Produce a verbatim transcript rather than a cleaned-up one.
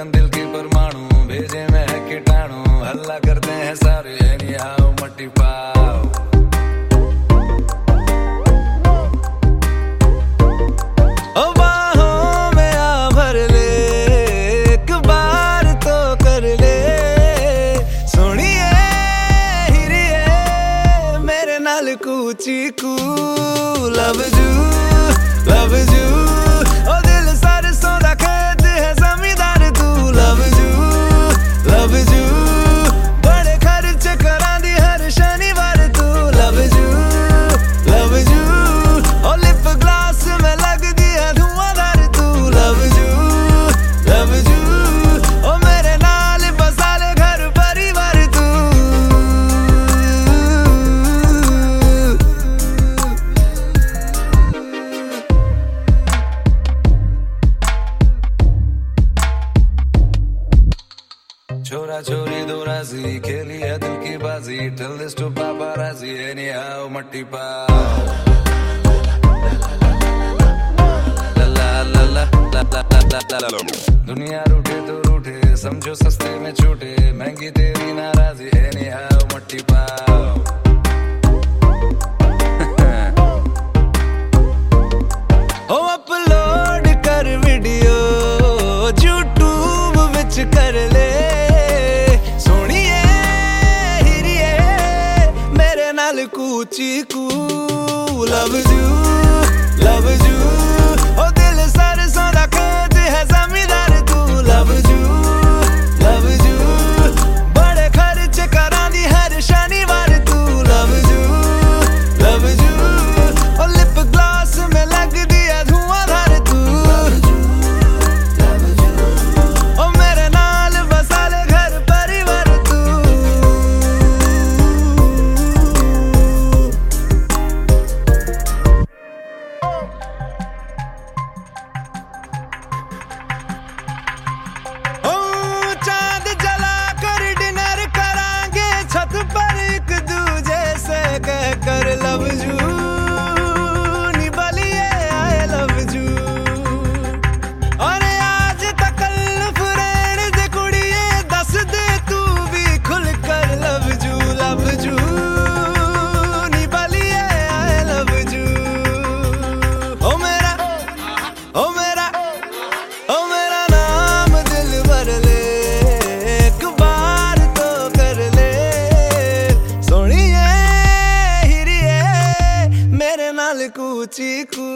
धड़कन दिल की परमाणु, भेजे में है कीटाणु, हल्ला करते हैं सारे एनी हाउ मट्टी पाओ। ओ बाहों में आ भर ले, एक बार तो कर ले, सुनिए हिरिए मेरे नाल कूची कू। लव यू लव यू ओ दिल सरसों दा खेत है जमींदार तू। लव यू लव यू बड़े खर्च करांदी हर शनिवार तू। लव यू लव यू ओ लिप ग्लास में लग दिया धुआंधार तू। लव यू लव यू ओ मेरे नाल बसा ले घर परिवार तू। छोरा छोरी दो राजी, खेली है दिल की बाजी, tell this to paparazzi anyhow मट्टी पाओ। ला ला ला ला ला ला ला ला। दुनिया रूठे तो रूठे, समझो सस्ते में छूटे, महंगी तेरी नाराजी एनी हाउ मट्टी पाओ। ओ अपलोड कर वीडियो यूट्यूब विच कर ले, कूची कू। लव यू लव यू ओ दिल सरसों दा खेत है जमींदार तू। लव यू लव यू बड़े खर्च करांदी हर शनिवार तू। लव यू लव यू ओ लिप ग्लास में लग दिया धुआंधार तू। ओ मेरे नाल बसा ले घर परिवार तू। कर लव यू निबलिए आई लव यू, और आज तक फ्रेंड दे कुड़िए दस दे तू भी खुल कर। लव यू लव यू निबलिए आई लव यू। ओ मेरा ओ मेरा ओ मेरा नाम दिल भर ले, एक बार तो कर ले, सोनिए मेरे नाल कूची कू।